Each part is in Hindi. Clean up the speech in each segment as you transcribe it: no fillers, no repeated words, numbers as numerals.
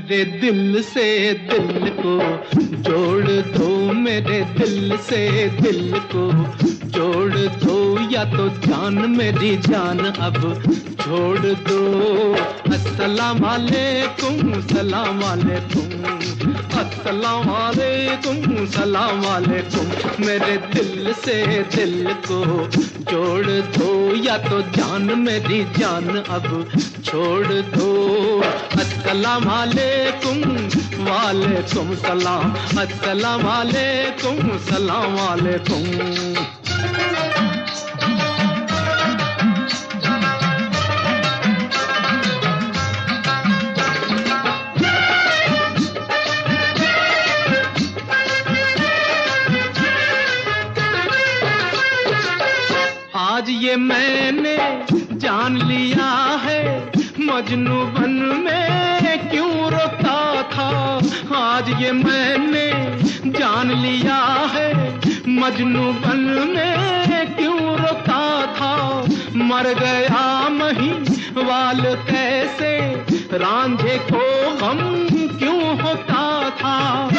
मेरे दिल से दिल को जोड़ दो, मेरे दिल से दिल को जोड़ दो, या तो जान मेरी जान अब छोड़ दो। अस्सलाम वालेकुम, सलाम वालेकुम, अस्सलाम वालेकुम, सलाम वालेकुम। मेरे दिल से दिल को जोड़ दो, या तो जान मेरी जान अब छोड़ दो। अस्सलाम वालेकुम, वालेकुम सलाम, अस्सलाम वालेकुम, सलाम वालेकुम। आज ये मैंने जान लिया है, मजनू बन में क्यों रोता था। आज ये मैंने जान लिया है, मजनू बन में क्यों रोता था। मर गया महिवाल कैसे, रांझे को गम क्यों होता था।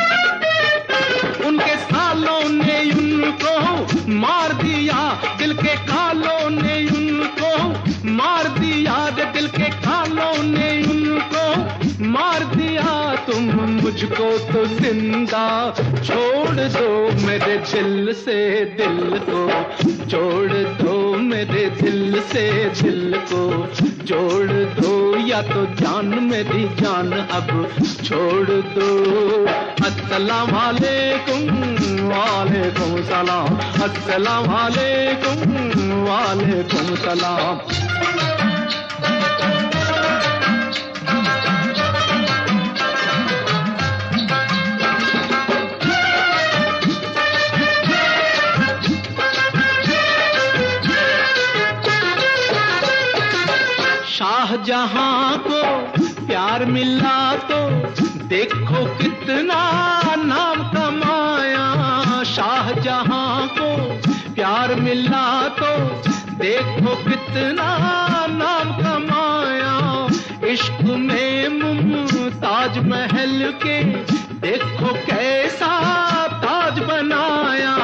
उनके सालों ने उनको मार दिया, दिल के खालों ने उनको मार दिया, दिल के खालों ने उनको मार दिया। तुम मुझको तो जिंदा छोड़ दो, मेरे दिल से दिल को जोड़ दो, मेरे दिल से दिल को जोड़ दो, या तो जान मेरी जान अब छोड़ दो। अस्सलाम वालेकुम, वालेकुम सलाम, अस्सलाम वालेकुम, वालेकुम सलाम। शाहजहां को प्यार मिला तो देखो कितना नाम कमाया। शाहजहां को प्यार मिला तो देखो कितना नाम कमाया। इश्क में मुमताज महल के देखो कैसा ताज बनाया।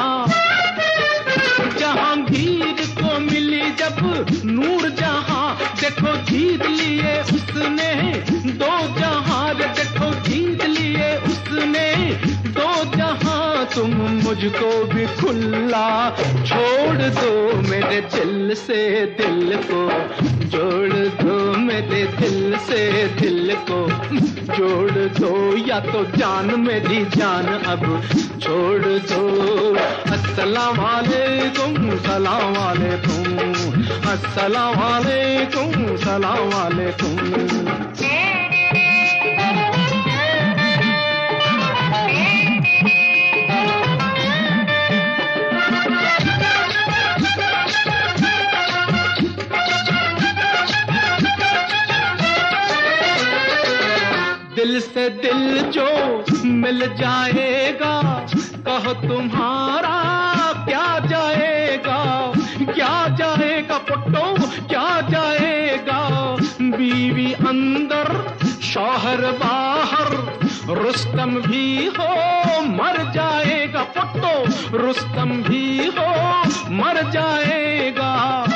जहांगीर को मिली जब नूर जहां, देखो जीत लिए उसने दो जहां, देखो जीत लिए उसने दो जहां। तुम मुझको भी खुला छोड़ दो, मेरे दिल से दिल को जोड़ दो, मेरे दिल से दिल को जोड़ दो, या तो जान मेरी जान अब छोड़ दो। अस्सलाम वालेकुम, सलाम वालेकुम, अस्सलाम वालेकुम, सलाम वालेकुम। दिल से दिल जो मिल जाएगा, कहो तुम्हारा क्या जाएगा। क्या जाएगा पुट्टो, क्या जाएगा। बीवी अंदर शौहर बाहर, रुस्तम भी हो मर जाएगा पुट्टो, रुस्तम भी हो मर जाएगा।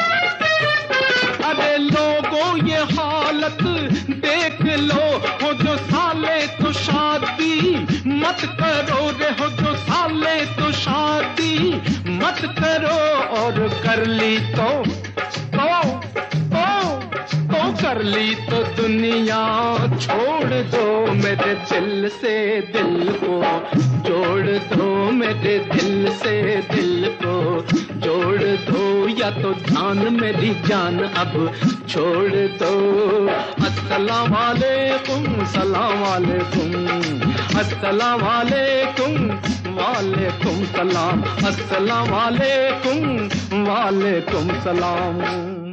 अरे लोगों ये हालत देख लो, हो जो साले तो शादी मत करो रे, हो जो साले तो शादी मत करो। और कर ली तो कर ली तो दुनिया छोड़ दो, मेरे दिल से दिल को जोड़ दो, मेरे दिल से दिल को जोड़ दो, या तो जान मेरी जान अब छोड़ दो। अस्सलाम वालेकुम, सलाम वालेकुम, अस्सलाम वालेकुम, वालेकुम सलाम, अस्सलाम वालेकुम, वालेकुम सलाम।